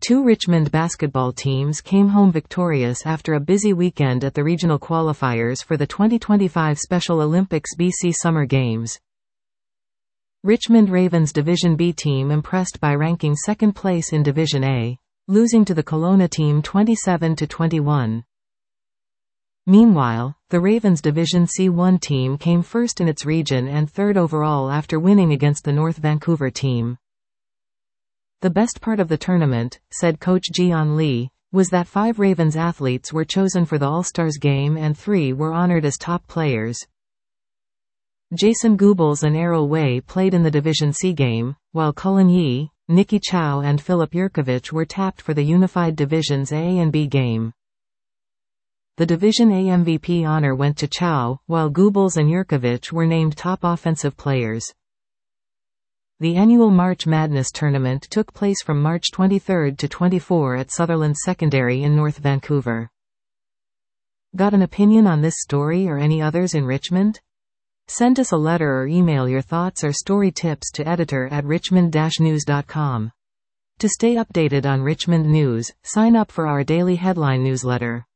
Two Richmond basketball teams came home victorious after a busy weekend at the regional qualifiers for the 2025 Special Olympics BC Summer Games. Richmond Ravens Division B team impressed by ranking second place in Division A, losing to the Kelowna team 27-21. Meanwhile, the Ravens Division C1 team came first in its region and third overall after winning against the North Vancouver team. The best part of the tournament, said coach Jian Lee, was that 5 Ravens athletes were chosen for the All-Stars game and 3 were honored as top players. Jason Goebbels and Errol Way played in the Division C game, while Cullen Yee, Nikki Chow and Filip Yurkovich were tapped for the unified Divisions A and B game. The Division A MVP honor went to Chow, while Goebbels and Yurkovich were named top offensive players. The annual March Madness tournament took place from March 23 to 24 at Sutherland Secondary in North Vancouver. Got an opinion on this story or any others in Richmond? Send us a letter or email your thoughts or story tips to editor@richmond-news.com. To stay updated on Richmond news, sign up for our daily headline newsletter.